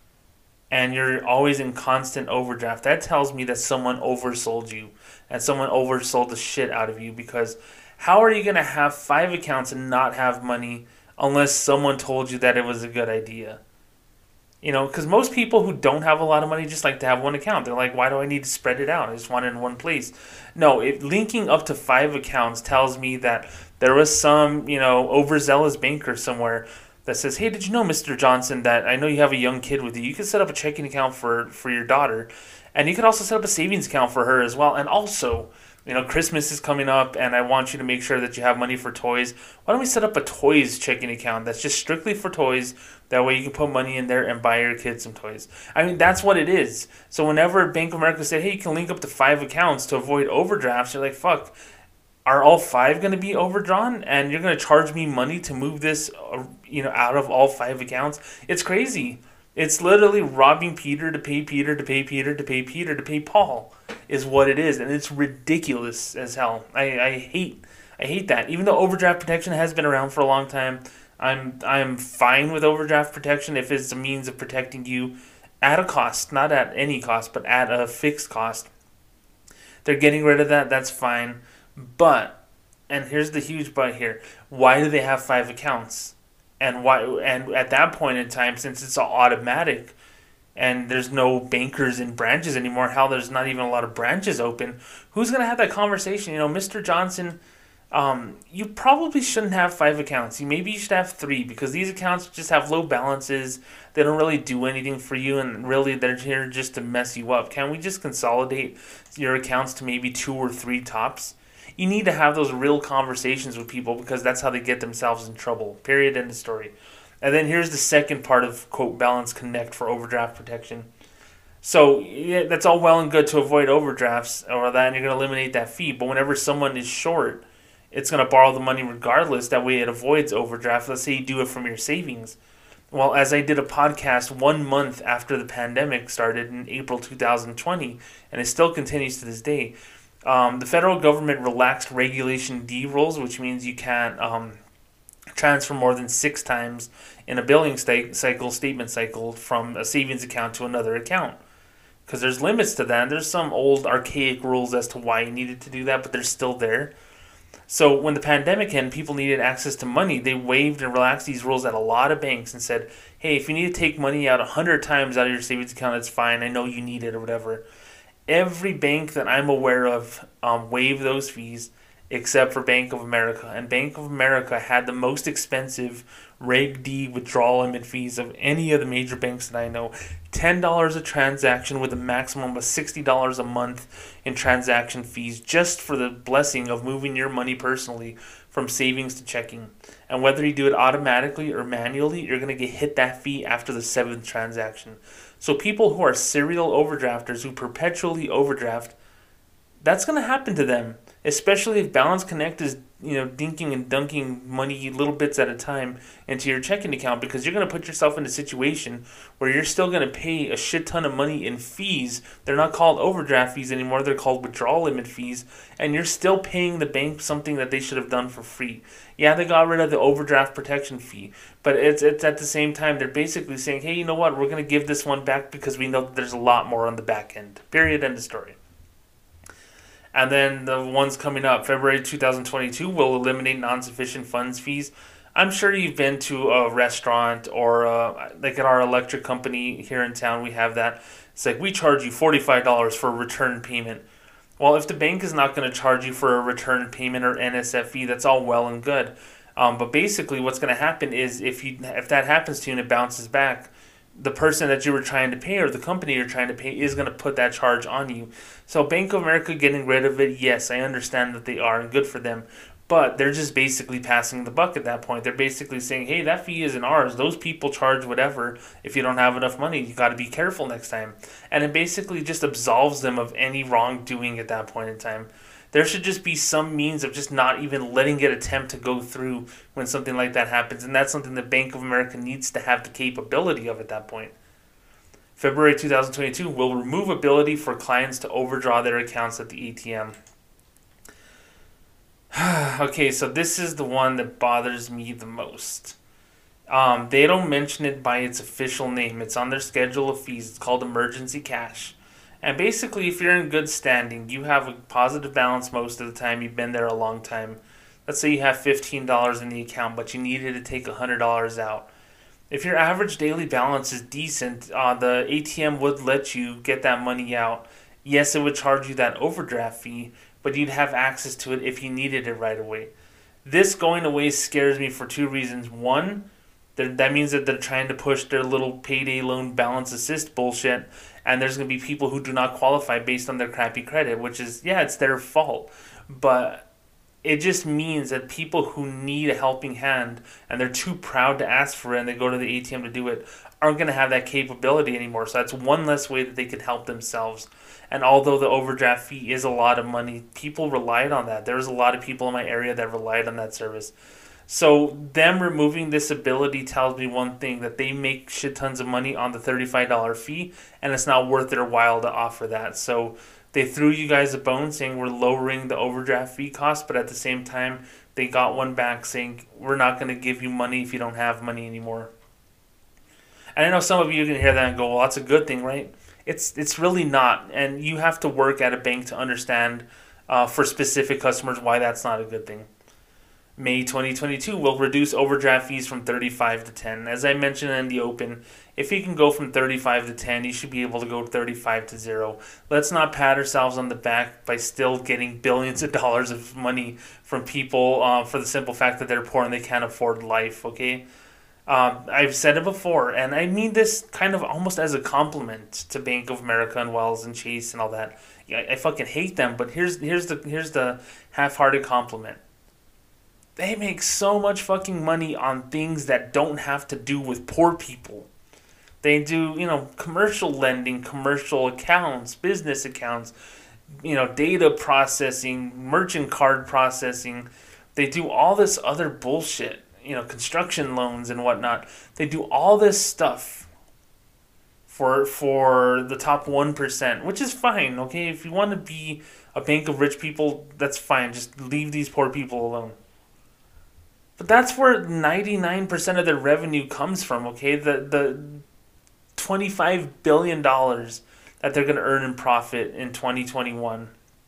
and you're always in constant overdraft, that tells me that someone oversold you and someone oversold the shit out of you, because how are you going to have five accounts and not have money unless someone told you that it was a good idea? You know, because most people who don't have a lot of money just like to have one account. They're like, why do I need to spread it out? I just want it in one place. No, it, linking up to five accounts tells me that there was some, you know, overzealous banker somewhere that says, hey, did you know, Mister Johnson, that I know you have a young kid with you. You could set up a checking account for, for your daughter. And you could also set up a savings account for her as well. And also, you know, Christmas is coming up, and I want you to make sure that you have money for toys. Why don't we set up a toys checking account that's just strictly for toys? That way you can put money in there and buy your kids some toys. I mean, that's what it is. So whenever Bank of America said, hey, you can link up to five accounts to avoid overdrafts, you're like, fuck, are all five going to be overdrawn? And you're going to charge me money to move this, uh, you know, out of all five accounts? It's crazy. It's literally robbing Peter to pay Peter to pay Peter to pay Peter to pay Paul is what it is. And it's ridiculous as hell. I, I hate I hate that. Even though overdraft protection has been around for a long time, I'm I'm fine with overdraft protection if it's a means of protecting you at a cost, not at any cost, but at a fixed cost. They're getting rid of that, that's fine. But, and here's the huge but here, why do they have five accounts? And why? And at that point in time, since it's all automatic, and there's no bankers in branches anymore, hell, there's not even a lot of branches open, who's going to have that conversation? You know, Mister Johnson, um, you probably shouldn't have five accounts. You Maybe you should have three, because these accounts just have low balances. They don't really do anything for you, and really they're here just to mess you up. Can we just consolidate your accounts to maybe two or three tops? You need to have those real conversations with people, because that's how they get themselves in trouble. Period. End of story. And then here's the second part of, quote, Balance Connect for overdraft protection. So yeah, that's all well and good to avoid overdrafts or that, and you're going to eliminate that fee. But whenever someone is short, it's going to borrow the money regardless. That way it avoids overdraft. Let's say you do it from your savings. Well, as I did a podcast one month after the pandemic started in April two thousand twenty, and it still continues to this day, Um, the federal government relaxed Regulation D rules, which means you can't um, transfer more than six times in a billing sta- cycle, statement cycle, from a savings account to another account. Because there's limits to that. There's some old archaic rules as to why you needed to do that, but they're still there. So when the pandemic hit and people needed access to money, they waived and relaxed these rules at a lot of banks and said, hey, if you need to take money out one hundred times out of your savings account, that's fine. I know you need it or whatever. Every bank that I'm aware of um, waived those fees except for Bank of America. And Bank of America had the most expensive Reg D withdrawal limit fees of any of the major banks that I know. ten dollars a transaction with a maximum of sixty dollars a month in transaction fees just for the blessing of moving your money personally from savings to checking. And whether you do it automatically or manually, you're going to get hit that fee after the seventh transaction. So people who are serial overdrafters, who perpetually overdraft, that's going to happen to them, especially if Balance Connect is, you know, dinking and dunking money little bits at a time into your checking account, because you're going to put yourself in a situation where you're still going to pay a shit ton of money in fees. They're not called overdraft fees anymore. They're called withdrawal limit fees, and you're still paying the bank something that they should have done for free. Yeah, they got rid of the overdraft protection fee, but it's it's at the same time they're basically saying, hey, you know what, we're going to give this one back because we know that there's a lot more on the back end. Period. End of story. And then the ones coming up, February two thousand twenty-two, will eliminate non-sufficient funds fees. I'm sure you've been to a restaurant or uh, like at our electric company here in town, we have that. It's like, we charge you forty-five dollars for a return payment. Well, if the bank is not going to charge you for a return payment or N S F fee, that's all well and good. Um, but basically what's going to happen is if you if that happens to you and it bounces back, the person that you were trying to pay or the company you're trying to pay is going to put that charge on you. So Bank of America getting rid of it, yes, I understand that they are, and good for them. But they're just basically passing the buck at that point. They're basically saying, hey, that fee isn't ours. Those people charge whatever. If you don't have enough money, you got to be careful next time. And it basically just absolves them of any wrongdoing at that point in time. There should just be some means of just not even letting it attempt to go through when something like that happens. And that's something that Bank of America needs to have the capability of at that point. February twenty twenty-two will remove ability for clients to overdraw their accounts at the A T M. Okay, so this is the one that bothers me the most. Um, they don't mention it by its official name. It's on their schedule of fees. It's called emergency cash. And basically, if you're in good standing, you have a positive balance most of the time. You've been there a long time. Let's say you have fifteen dollars in the account, but you needed to take one hundred dollars out. If your average daily balance is decent, uh, the A T M would let you get that money out. Yes, it would charge you that overdraft fee, but you'd have access to it if you needed it right away. This going away scares me for two reasons. One, that means that they're trying to push their little payday loan balance assist bullshit, and there's going to be people who do not qualify based on their crappy credit, which is, yeah, it's their fault. But it just means that people who need a helping hand and they're too proud to ask for it and they go to the A T M to do it aren't going to have that capability anymore. So that's one less way that they could help themselves. And although the overdraft fee is a lot of money, people relied on that. There was a lot of people in my area that relied on that service. So them removing this ability tells me one thing, that they make shit tons of money on the thirty-five dollars fee, and it's not worth their while to offer that. So they threw you guys a bone saying we're lowering the overdraft fee cost, but at the same time, they got one back saying we're not going to give you money if you don't have money anymore. And I know some of you can hear that and go, well, that's a good thing, right? It's it's really not. And you have to work at a bank to understand uh, for specific customers why that's not a good thing. May twenty twenty-two will reduce overdraft fees from thirty-five to ten. As I mentioned in the open, if you can go from thirty-five to ten, you should be able to go thirty-five to zero. Let's not pat ourselves on the back by still getting billions of dollars of money from people uh, for the simple fact that they're poor and they can't afford life, okay? Um, I've said it before, and I mean this kind of almost as a compliment to Bank of America and Wells and Chase and all that. I, I fucking hate them, but here's here's the here's the half-hearted compliment. They make so much fucking money on things that don't have to do with poor people. They do, you know, commercial lending, commercial accounts, business accounts, you know, data processing, merchant card processing. They do all this other bullshit, you know, construction loans and whatnot. They do all this stuff for for the top one percent, which is fine, okay? If you want to be a bank of rich people, that's fine. Just leave these poor people alone. But that's where ninety-nine percent of their revenue comes from, okay? The the twenty-five billion dollars that they're going to earn in profit in twenty twenty-one,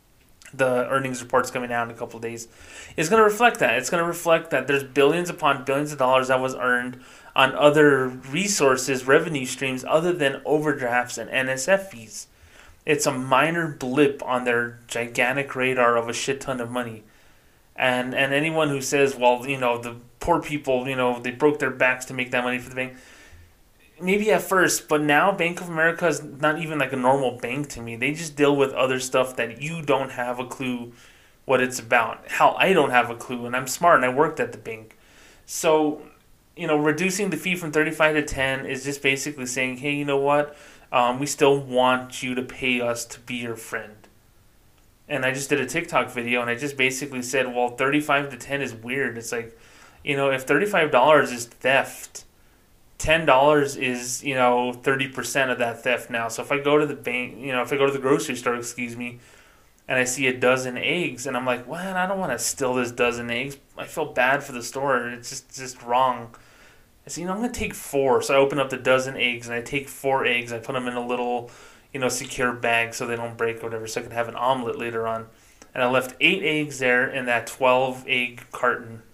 the earnings report's coming out in a couple of days, is going to reflect that. It's going to reflect that there's billions upon billions of dollars that was earned on other resources, revenue streams, other than overdrafts and N S F fees. It's a minor blip on their gigantic radar of a shit ton of money. And and anyone who says, well, you know, the poor people, you know, they broke their backs to make that money for the bank. Maybe at first, but now Bank of America is not even like a normal bank to me. They just deal with other stuff that you don't have a clue what it's about. Hell, I don't have a clue, and I'm smart, and I worked at the bank. So, you know, reducing the fee from thirty-five to ten is just basically saying, hey, you know what? Um, we still want you to pay us to be your friend. And I just did a TikTok video, and I just basically said, well, thirty-five to ten is weird. It's like, you know, if thirty-five dollars is theft, ten dollars is, you know, thirty percent of that theft now. So if I go to the bank, you know, if I go to the grocery store, excuse me, and I see a dozen eggs, and I'm like, well, I don't want to steal this dozen eggs. I feel bad for the store. It's just, just wrong. I say, you know, I'm going to take four. So I open up the dozen eggs, and I take four eggs. I put them in a little, you know, secure bag so they don't break or whatever, so I can have an omelet later on. And I left eight eggs there in that twelve egg carton.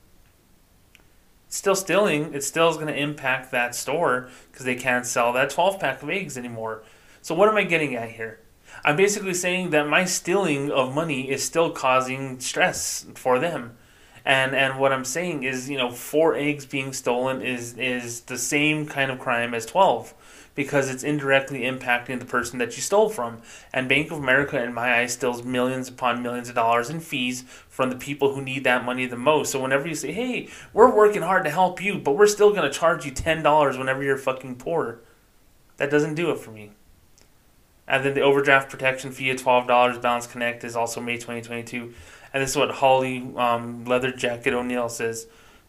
It's still stealing. It still is going to impact that store because they can't sell that twelve pack of eggs anymore. So what am I getting at here? I'm basically saying that my stealing of money is still causing stress for them. And and what I'm saying is, you know, four eggs being stolen is is the same kind of crime as twelve. because it's indirectly impacting the person that you stole from. And Bank of America, in my eyes, steals millions upon millions of dollars in fees from the people who need that money the most. So whenever you say, hey, we're working hard to help you, but we're still going to charge you ten dollars whenever you're fucking poor, that doesn't do it for me. And then the overdraft protection fee of twelve dollars, Balance Connect, is also May twenty twenty-two. And this is what Holly um, Leather Jacket O'Neill says.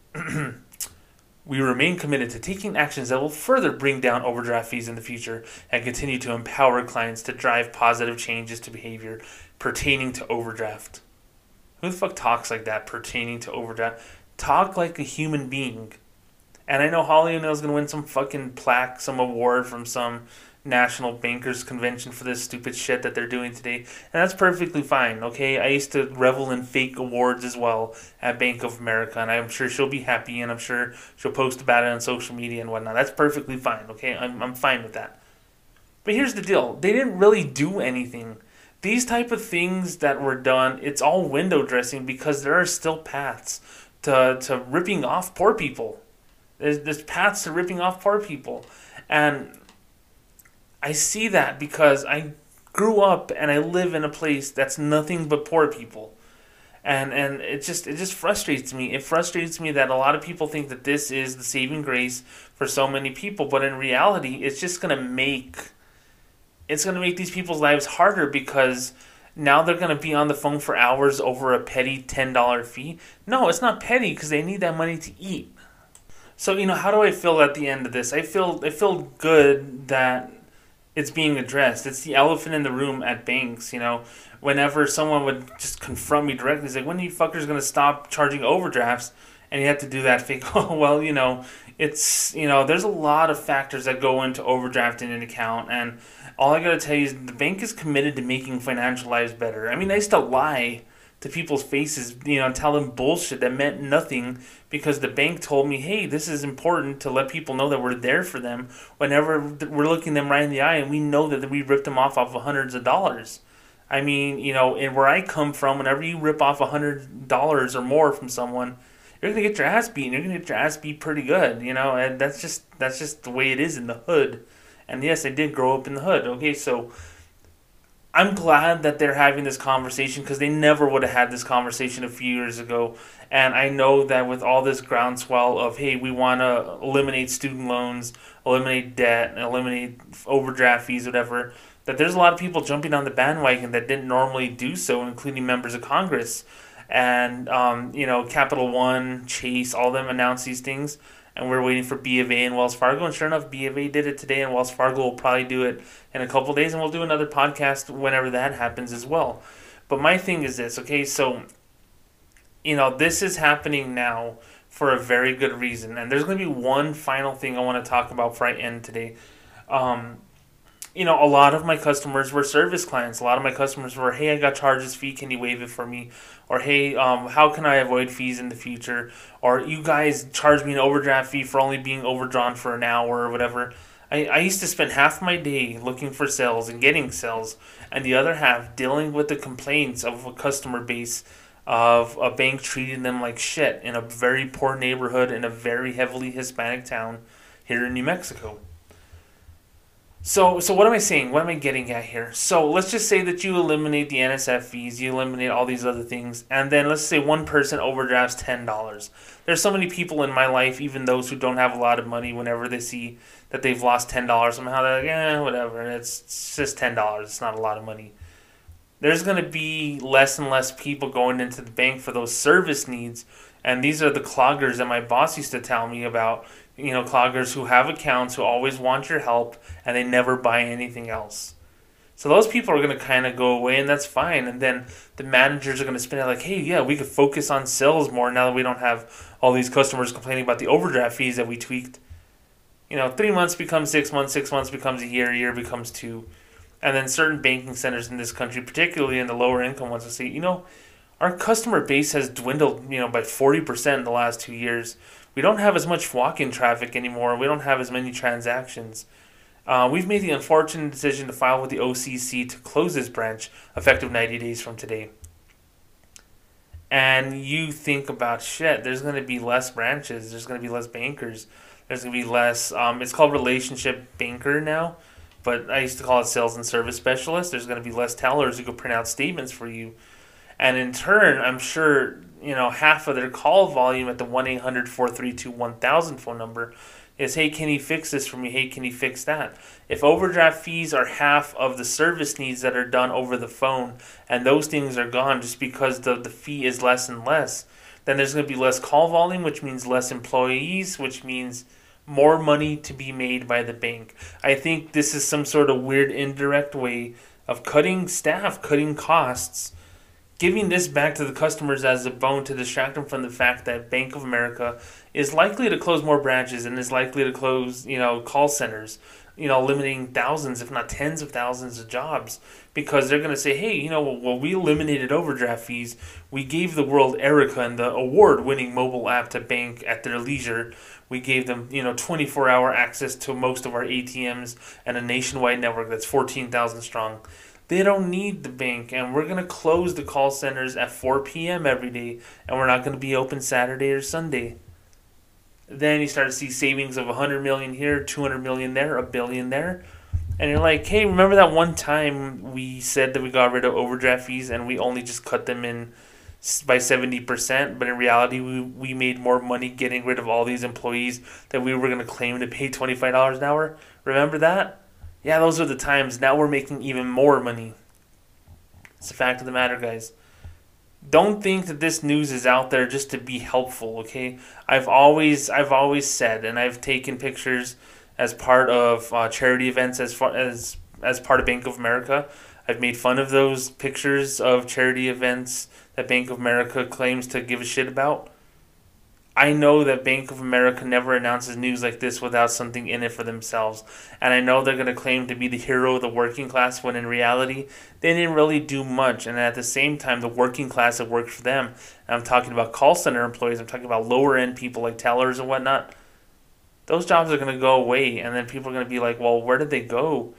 We remain committed to taking actions that will further bring down overdraft fees in the future and continue to empower clients to drive positive changes to behavior pertaining to overdraft. Who the fuck talks like that, pertaining to overdraft? Talk like a human being. And I know Holly O'Neill's going to win some fucking plaque, some award from some National Bankers Convention for this stupid shit that they're doing today. And that's perfectly fine, okay? I used to revel in fake awards as well at Bank of America, and I'm sure she'll be happy, and I'm sure she'll post about it on social media and whatnot. That's perfectly fine, okay? I'm, I'm fine with that. But here's the deal. They didn't really do anything. These type of things that were done, it's all window dressing because there are still paths to, to ripping off poor people. There's, there's paths to ripping off poor people. And I see that because I grew up and I live in a place that's nothing but poor people. And and it just it just frustrates me. It frustrates me that a lot of people think that this is the saving grace for so many people, but in reality, it's just going to make it's going to make these people's lives harder because now they're going to be on the phone for hours over a petty ten dollars fee. No, it's not petty because they need that money to eat. So, you know, how do I feel at the end of this? I feel I feel good that it's being addressed. It's the elephant in the room at banks, you know. Whenever someone would just confront me directly, it's like, when are you fuckers going to stop charging overdrafts? And you have to do that fake, oh, well, you know, it's, you know, there's a lot of factors that go into overdrafting an account. And all I got to tell you is the bank is committed to making financial lives better. I mean, I used to lie to people's faces, you know, and tell them bullshit that meant nothing because the bank told me, hey, this is important to let people know that we're there for them whenever we're looking them right in the eye and we know that we ripped them off off of hundreds of dollars. I mean, you know, and where I come from, whenever you rip off a hundred dollars or more from someone, you're gonna get your ass beaten. You're gonna get your ass beat pretty good, you know, and that's just that's just the way it is in the hood. And yes, I did grow up in the hood. Okay, so I'm glad that they're having this conversation because they never would have had this conversation a few years ago. And I know that with all this groundswell of, hey, we want to eliminate student loans, eliminate debt, eliminate overdraft fees, whatever, that there's a lot of people jumping on the bandwagon that didn't normally do so, including members of Congress. And, um, you know, Capital One, Chase, all of them announced these things. And we're waiting for B of A and Wells Fargo. And sure enough, B of A did it today, and Wells Fargo will probably do it in a couple of days. And we'll do another podcast whenever that happens as well. But my thing is this, okay? So, you know, this is happening now for a very good reason. And there's going to be one final thing I want to talk about before I end today. Um, you know, a lot of my customers were service clients. A lot of my customers were, hey, I got charged this fee. Can you waive it for me? Or, hey, um, how can I avoid fees in the future? Or, you guys charge me an overdraft fee for only being overdrawn for an hour or whatever. I, I used to spend half my day looking for sales and getting sales, and the other half dealing with the complaints of a customer base of a bank treating them like shit in a very poor neighborhood in a very heavily Hispanic town here in New Mexico. So so what am I saying? What am I getting at here? So let's just say that you eliminate the N S F fees, you eliminate all these other things, and then let's say one person overdrafts ten dollars. There's so many people in my life, even those who don't have a lot of money, whenever they see that they've lost ten dollars somehow, they're like, eh, whatever, it's, it's just ten dollars, it's not a lot of money. There's going to be less and less people going into the bank for those service needs, and these are the cloggers that my boss used to tell me about. You know, cloggers who have accounts, who always want your help, and they never buy anything else. So those people are going to kind of go away, and that's fine. And then the managers are going to spin it like, hey, yeah, we could focus on sales more now that we don't have all these customers complaining about the overdraft fees that we tweaked. You know, three months becomes six months, six months becomes a year, a year becomes two. And then certain banking centers in this country, particularly in the lower income ones, will say, you know, our customer base has dwindled, you know, by forty percent in the last two years. We don't have as much walk-in traffic anymore. We don't have as many transactions. Uh, we've made the unfortunate decision to file with the O C C to close this branch effective ninety days from today. And you think about, shit, there's going to be less branches. There's going to be less bankers. There's going to be less. Um, it's called relationship banker now, but I used to call it sales and service specialist. There's going to be less tellers who can print out statements for you. And in turn, I'm sure, you know, half of their call volume at the one eight hundred four three two one thousand phone number is, hey, can you fix this for me? Hey, can you fix that? If overdraft fees are half of the service needs that are done over the phone, and those things are gone just because the, the fee is less and less, then there's going to be less call volume, which means less employees, which means more money to be made by the bank. I think this is some sort of weird indirect way of cutting staff, cutting costs, giving this back to the customers as a bone to distract them from the fact that Bank of America is likely to close more branches and is likely to close, you know, call centers, you know, eliminating thousands, if not tens of thousands of jobs, because they're going to say, hey, you know, well, we eliminated overdraft fees. We gave the world Erica and the award-winning mobile app to bank at their leisure. We gave them, you know, twenty-four hour access to most of our A T Ms and a nationwide network that's fourteen thousand strong. They don't need the bank, and we're going to close the call centers at four p.m. every day, and we're not going to be open Saturday or Sunday. Then you start to see savings of one hundred million dollars here, two hundred million dollars there, a billion there. And you're like, hey, remember that one time we said that we got rid of overdraft fees and we only just cut them in by seventy percent, but in reality we, we made more money getting rid of all these employees that we were going to claim to pay twenty-five dollars an hour? Remember that? Yeah, those are the times. Now we're making even more money. It's the fact of the matter, guys. Don't think that this news is out there just to be helpful, okay? I've always I've always said, and I've taken pictures as part of uh, charity events as far as as part of Bank of America. I've made fun of those pictures of charity events that Bank of America claims to give a shit about. I know that Bank of America never announces news like this without something in it for themselves. And I know they're going to claim to be the hero of the working class when in reality, they didn't really do much. And at the same time, the working class that worked for them, and I'm talking about call center employees, I'm talking about lower end people like tellers and whatnot, those jobs are going to go away. And then people are going to be like, well, where did they go?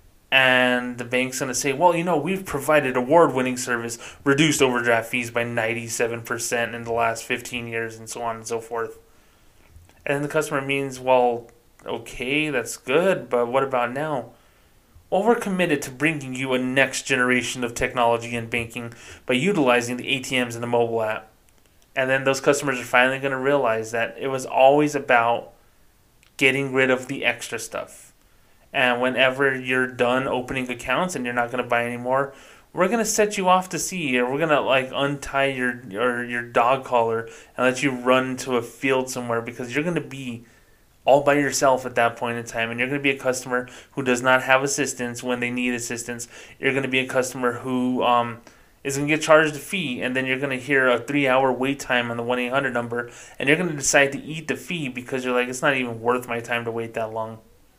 And the bank's going to say, well, you know, we've provided award-winning service, reduced overdraft fees by ninety-seven percent in the last fifteen years, and so on and so forth. And the customer means, well, okay, that's good, but what about now? Well, we're committed to bringing you a next generation of technology and banking by utilizing the A T Ms and the mobile app. And then those customers are finally going to realize that it was always about getting rid of the extra stuff. And whenever you're done opening accounts and you're not going to buy anymore, we're going to set you off to sea, or we're going to like untie your, your your dog collar and let you run to a field somewhere, because you're going to be all by yourself at that point in time, and you're going to be a customer who does not have assistance when they need assistance. You're going to be a customer who um, is going to get charged a fee, and then you're going to hear a three-hour wait time on the one eight hundred number, and you're going to decide to eat the fee because you're like, it's not even worth my time to wait that long.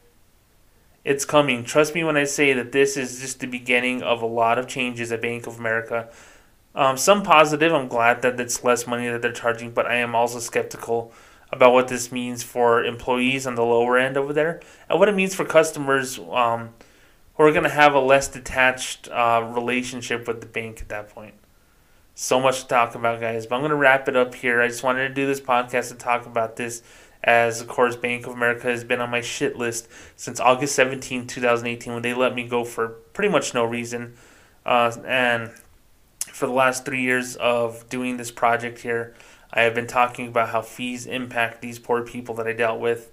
It's coming. Trust me when I say that this is just the beginning of a lot of changes at Bank of America. Um, some positive. I'm glad that it's less money that they're charging, but I am also skeptical about what this means for employees on the lower end over there, and what it means for customers um, who are going to have a less detached uh, relationship with the bank at that point. So much to talk about, guys, but I'm going to wrap it up here. I just wanted to do this podcast to talk about this, as, of course, Bank of America has been on my shit list since August seventeenth, twenty eighteen, when they let me go for pretty much no reason. Uh, and for the last three years of doing this project here, I have been talking about how fees impact these poor people that I dealt with.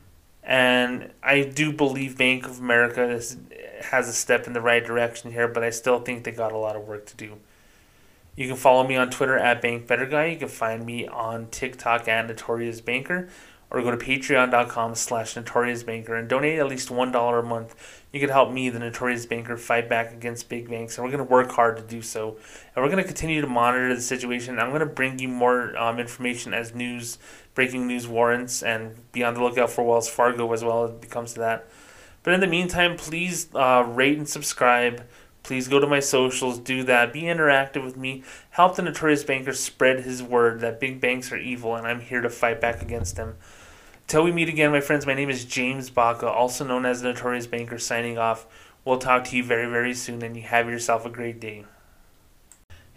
And I do believe Bank of America is, has a step in the right direction here, but I still think they got a lot of work to do. You can follow me on Twitter at BankBetterGuy. You can find me on TikTok at NotoriousBanker, or go to patreon.com slash notoriousbanker and donate at least one dollar a month. You can help me, the Notorious Banker, fight back against big banks, and we're going to work hard to do so. And we're going to continue to monitor the situation. I'm going to bring you more um, information as news, breaking news warrants, and be on the lookout for Wells Fargo as well as it comes to that. But in the meantime, please uh, rate and subscribe. Please go to my socials, do that, be interactive with me, help the Notorious Banker spread his word that big banks are evil, and I'm here to fight back against them. Till we meet again, my friends, my name is James Baca, also known as the Notorious Banker, signing off. We'll talk to you very, very soon, and you have yourself a great day.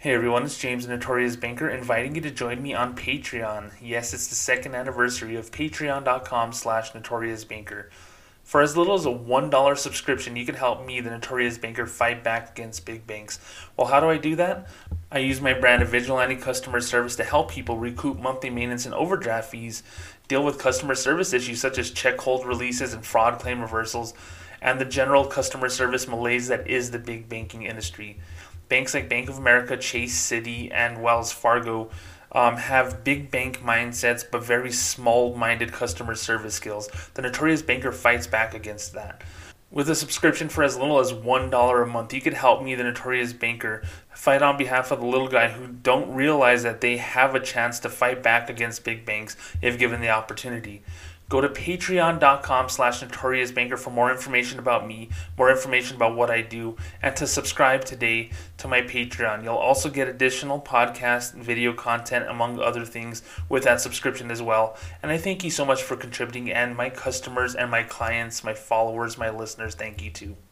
Hey everyone, it's James, the Notorious Banker, inviting you to join me on Patreon. Yes, it's the second anniversary of patreon.com slash Notorious Banker. For as little as a one dollar subscription, you can help me, the Notorious Banker, fight back against big banks. Well, how do I do that? I use my brand of vigilante customer service to help people recoup monthly maintenance and overdraft fees, deal with customer service issues such as check hold releases and fraud claim reversals, and the general customer service malaise that is the big banking industry. Banks like Bank of America, Chase, Citi, and Wells Fargo um, have big bank mindsets but very small-minded customer service skills. The Notorious Banker fights back against that. With a subscription for as little as one dollar a month, you could help me, the Notorious Banker, fight on behalf of the little guy who don't realize that they have a chance to fight back against big banks if given the opportunity. Go to patreon.com slash Notorious Banker for more information about me, more information about what I do, and to subscribe today to my Patreon. You'll also get additional podcast and video content, among other things, with that subscription as well. And I thank you so much for contributing, and my customers and my clients, my followers, my listeners, thank you too.